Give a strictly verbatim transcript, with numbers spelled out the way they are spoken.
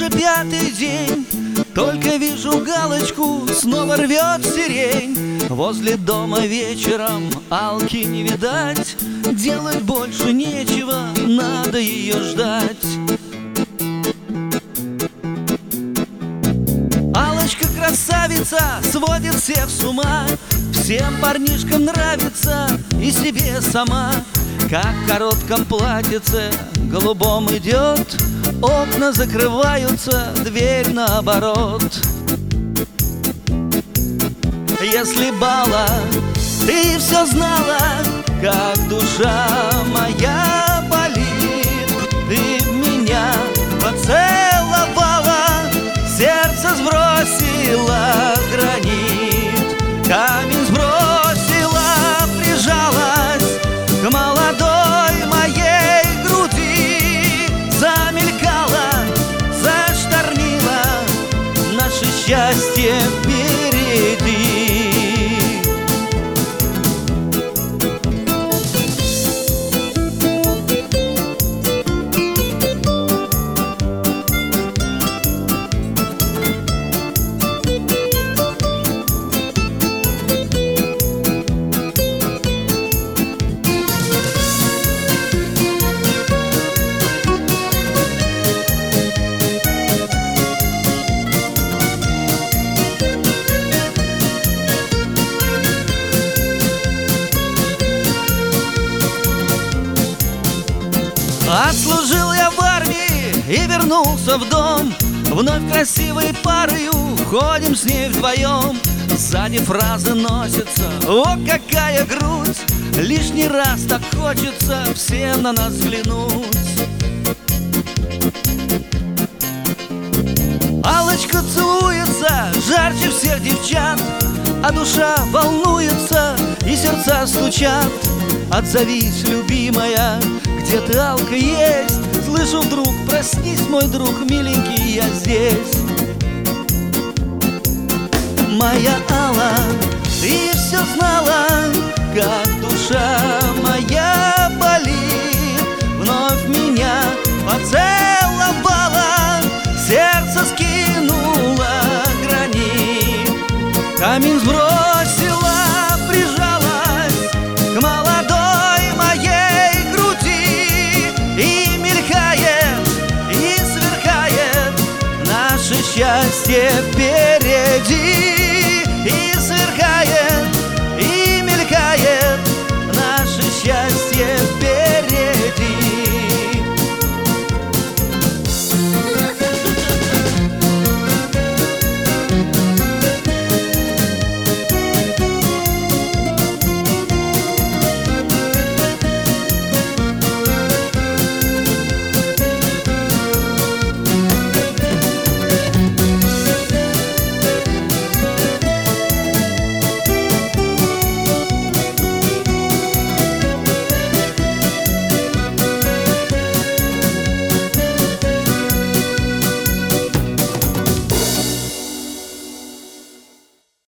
уже пятый день, только вижу галочку, снова рвет сирень. Возле дома вечером Алки не видать, делать больше нечего, надо ее ждать. Алочка красавица, сводит всех с ума, всем парнишкам нравится и себе сама. Как в коротком платьице голубом идет, окна закрываются, дверь наоборот. Если бала, ты все знала, как душа моя болит. Ты меня поцеловала, сердце сбросила гранит. Камень сбросила, прижалась к молодой моей груди. Замелькала, зашторнила наше счастье впереди. Отслужил я в армии и вернулся в дом. Вновь красивой парою ходим с ней вдвоем. Сзади фразы носятся: о, какая грудь! Лишний раз так хочется всем на нас взглянуть. Алочка целуется жарче всех девчат, а душа волнуется и сердца стучат. Отзовись, любимая, где ты, Алка, есть? Слышу вдруг: проснись, мой друг, миленький, я здесь. Моя Алла, ты все знала, как душа моя болит. Вновь меня поцеловала, сердце скинула гранит. Камень сбросила, прижалась к молодой моей груди. И мелькает, и сверкает наше счастье.